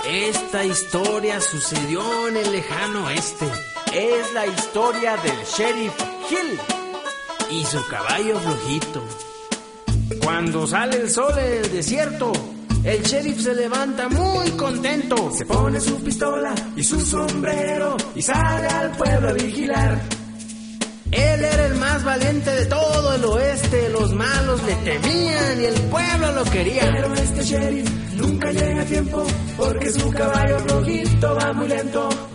Esta historia sucedió en el lejano oeste. Es la historia del Sheriff Hill y su caballo flojito. Cuando sale el sol en el desierto, el sheriff se levanta muy contento. Se pone su pistola y su sombrero y sale al pueblo a vigilar. Él era el más valiente de todo el oeste. Los malos le temían y el pueblo lo quería. Pero este sheriff nunca llega a tiempo, porque su caballo flojito va muy lento.